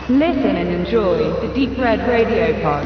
Listen and enjoy the Deep Red Radio Pod.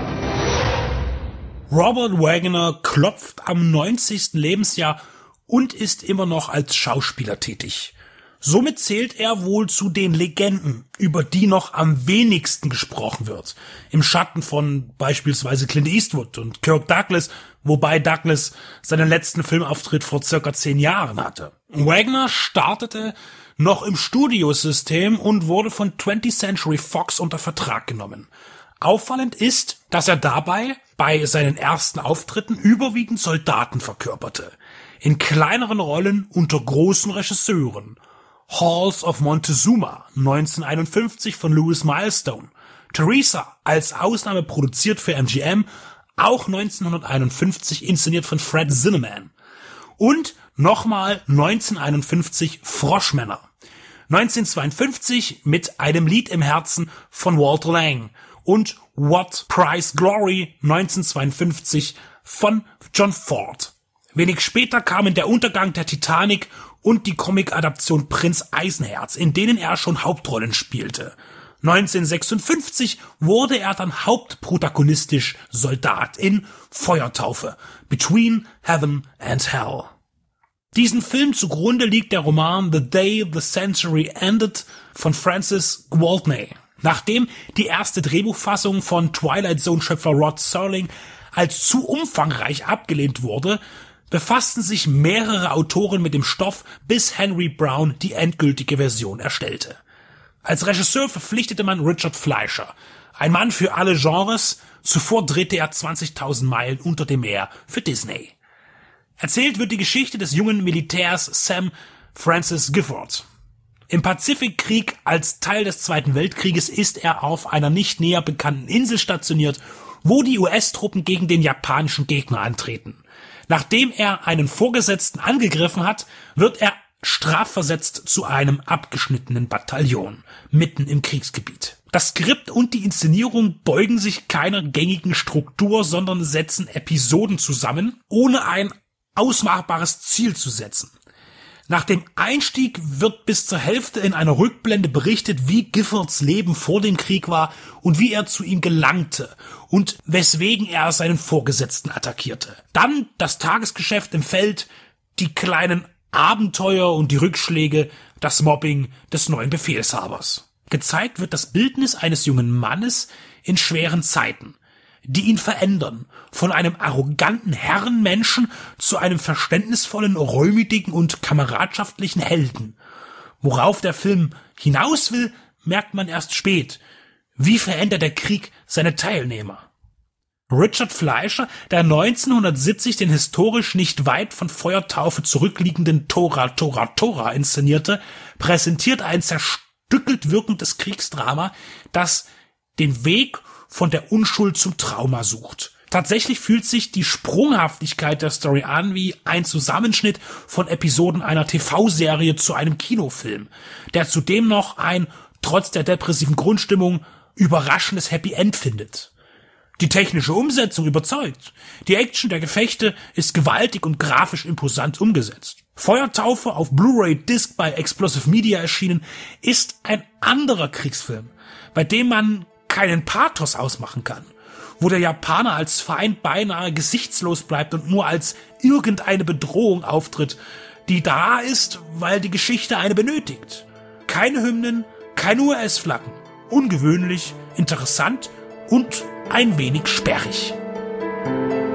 Robert Wagner klopft am 90. Lebensjahr und ist immer noch als Schauspieler tätig. Somit zählt er wohl zu den Legenden, über die noch am wenigsten gesprochen wird. Im Schatten von beispielsweise Clint Eastwood und Kirk Douglas, wobei Douglas seinen letzten Filmauftritt vor circa 10 Jahren hatte. Wagner startete noch im Studiosystem und wurde von 20th Century Fox unter Vertrag genommen. Auffallend ist, dass er dabei bei seinen ersten Auftritten überwiegend Soldaten verkörperte. In kleineren Rollen unter großen Regisseuren. Halls of Montezuma 1951 von Louis Milestone. Teresa als Ausnahme produziert für MGM, auch 1951 inszeniert von Fred Zinnemann. Und nochmal 1951 Froschmänner. 1952 mit einem Lied im Herzen von Walter Lang und What Price Glory 1952 von John Ford. Wenig später kamen der Untergang der Titanic und die Comic-Adaption Prinz Eisenherz, in denen er schon Hauptrollen spielte. 1956 wurde er dann hauptprotagonistisch Soldat in Feuertaufe, Between Heaven and Hell. Diesen Film zugrunde liegt der Roman The Day the Century Ended von Francis Gwaltney. Nachdem die erste Drehbuchfassung von Twilight Zone-Schöpfer Rod Serling als zu umfangreich abgelehnt wurde, befassten sich mehrere Autoren mit dem Stoff, bis Henry Brown die endgültige Version erstellte. Als Regisseur verpflichtete man Richard Fleischer, ein Mann für alle Genres. Zuvor drehte er 20.000 Meilen unter dem Meer für Disney. Erzählt wird die Geschichte des jungen Militärs Sam Francis Gifford. Im Pazifikkrieg als Teil des Zweiten Weltkrieges ist er auf einer nicht näher bekannten Insel stationiert, wo die US-Truppen gegen den japanischen Gegner antreten. Nachdem er einen Vorgesetzten angegriffen hat, wird er strafversetzt zu einem abgeschnittenen Bataillon, mitten im Kriegsgebiet. Das Skript und die Inszenierung beugen sich keiner gängigen Struktur, sondern setzen Episoden zusammen, ohne ein ausmachbares Ziel zu setzen. Nach dem Einstieg wird bis zur Hälfte in einer Rückblende berichtet, wie Giffords Leben vor dem Krieg war und wie er zu ihm gelangte und weswegen er seinen Vorgesetzten attackierte. Dann das Tagesgeschäft im Feld, die kleinen Abenteuer und die Rückschläge, das Mobbing des neuen Befehlshabers. Gezeigt wird das Bildnis eines jungen Mannes in schweren Zeiten, die ihn verändern, von einem arroganten Herrenmenschen zu einem verständnisvollen, reumütigen und kameradschaftlichen Helden. Worauf der Film hinaus will, merkt man erst spät. Wie verändert der Krieg seine Teilnehmer? Richard Fleischer, der 1970 den historisch nicht weit von Feuertaufe zurückliegenden Tora inszenierte, präsentiert ein zerstückelt wirkendes Kriegsdrama, das den Weg von der Unschuld zum Trauma sucht. Tatsächlich fühlt sich die Sprunghaftigkeit der Story an wie ein Zusammenschnitt von Episoden einer TV-Serie zu einem Kinofilm, der zudem noch ein, trotz der depressiven Grundstimmung, überraschendes Happy End findet. Die technische Umsetzung überzeugt. Die Action der Gefechte ist gewaltig und grafisch imposant umgesetzt. Feuertaufe auf Blu-ray-Disc bei Explosive Media erschienen, ist ein anderer Kriegsfilm, bei dem man keinen Pathos ausmachen kann, wo der Japaner als Feind beinahe gesichtslos bleibt und nur als irgendeine Bedrohung auftritt, die da ist, weil die Geschichte eine benötigt. Keine Hymnen, keine US-Flaggen. Ungewöhnlich, interessant und ein wenig sperrig.